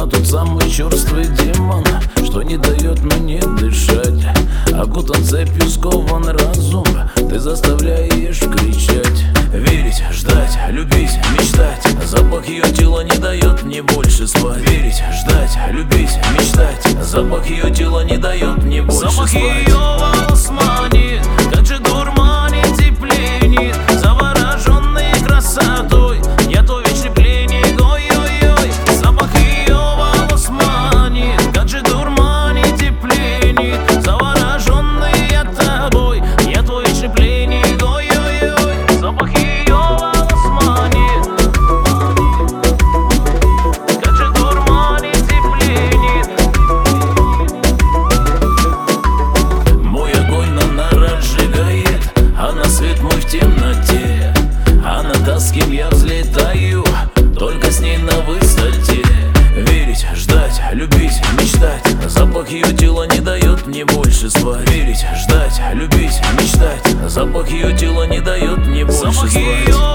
Она тот самый черствый демон, что не дает мне дышать. Окутан цепью, скован разум, ты заставляешь кричать. Верить, ждать, любить, мечтать. Запах ее тела не дает мне больше спать. Верить, ждать, любить, мечтать. Запах ее тела не дает мне больше спать. Запах ее волос манит, как же дурманит и пленит. Завороженный красотой, я то вечный пленник, ой-ой-ой. Запах ее волос манит, как же дурманит и пленит. Завороженный я тобой, я твой вечный пленник, ой-ой-ой. Запах ее волос манит, как же дурманит и пленит. Мой огонь она разжигает, она свет мой в темноте. Она та, с кем я взлетаю, только с ней на высоте. Верить, ждать, любить, мечтать. Запах ее тела не дает мне больше спать. Верить, ждать, любить, мечтать. Запах ее тела не дает мне больше Запах спать. ее